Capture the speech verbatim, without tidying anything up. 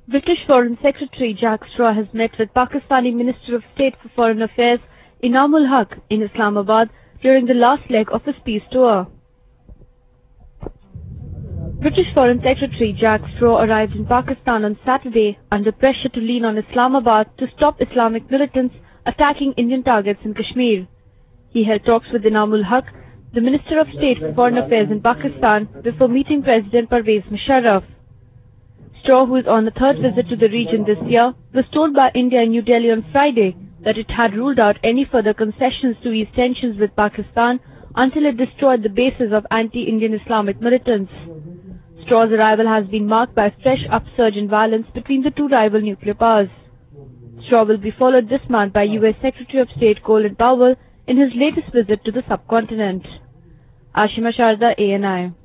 British Foreign Secretary Jack Straw has met with Pakistani Minister of State for Foreign Affairs Inamul Haq in Islamabad during the last leg of his peace tour. British Foreign Secretary Jack Straw arrived in Pakistan on Saturday under pressure to lean on Islamabad to stop Islamic militants attacking Indian targets in Kashmir. He held talks with Inamul Haq, the Minister of State for Foreign Affairs in Pakistan, before meeting President Pervez Musharraf. Straw, who is on the third visit to the region this year, was told by India in New Delhi on Friday that it had ruled out any further concessions to ease tensions with Pakistan until it destroyed the bases of anti-Indian Islamic militants. Straw's arrival has been marked by a fresh upsurge in violence between the two rival nuclear powers. Straw will be followed this month by U S Secretary of State Colin Powell in his latest visit to the subcontinent. Ashima Sharda, A N I.